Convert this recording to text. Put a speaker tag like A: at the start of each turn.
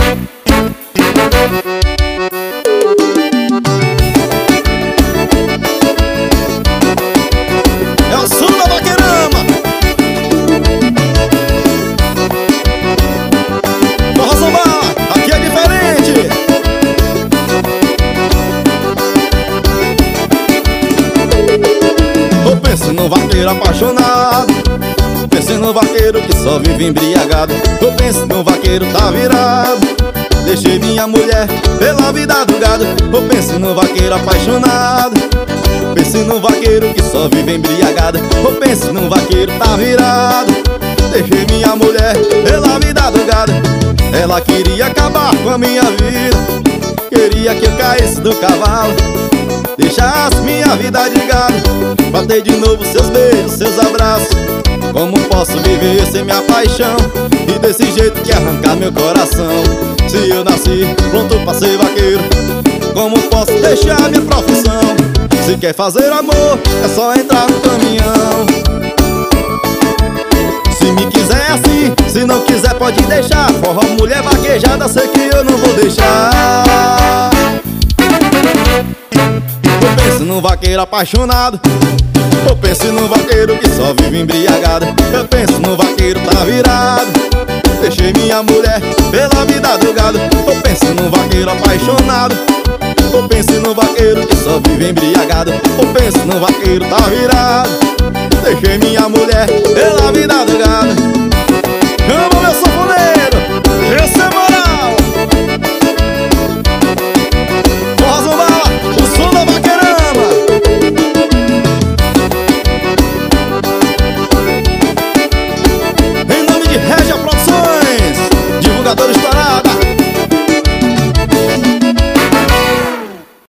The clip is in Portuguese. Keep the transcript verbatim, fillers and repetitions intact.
A: É o som da Vaqueirama. Forró Samba, aqui é diferente. Eu penso no vaqueiro apaixonado, penso no vaqueiro que só vive embriagado. Eu penso no vaqueiro tá virado, deixei minha mulher pela vida do gado. Eu penso no vaqueiro apaixonado, penso no vaqueiro que só vive embriagado. Eu penso no vaqueiro tá virado, deixei minha mulher pela vida do gado. Ela queria acabar com a minha vida, queria que eu caísse do cavalo, deixasse minha vida de gado, bater de novo seus beijos, seus abraços. Como posso viver sem minha paixão e desse jeito que arrancar meu coração? Se eu nasci pronto pra ser vaqueiro, como posso deixar minha profissão? Se quer fazer amor, é só entrar no caminhão. Se me quiser assim, se não quiser pode deixar. Forró, mulher vaquejada, sei que eu não vou deixar. Eu penso no vaqueiro apaixonado, eu penso no vaqueiro que só vive embriagado. Eu penso no vaqueiro tá virado, deixei minha mulher pela vida do gado. Eu penso no vaqueiro apaixonado, eu penso no vaqueiro que só vive embriagado. Eu penso no vaqueiro tá virado, deixei minha mulher pela vida do gado. Chama meu sanfoneiro, esse é moral. Forró Samba, o som da Vaqueirama. Em nome de Regia Produções, divulgadora estourada.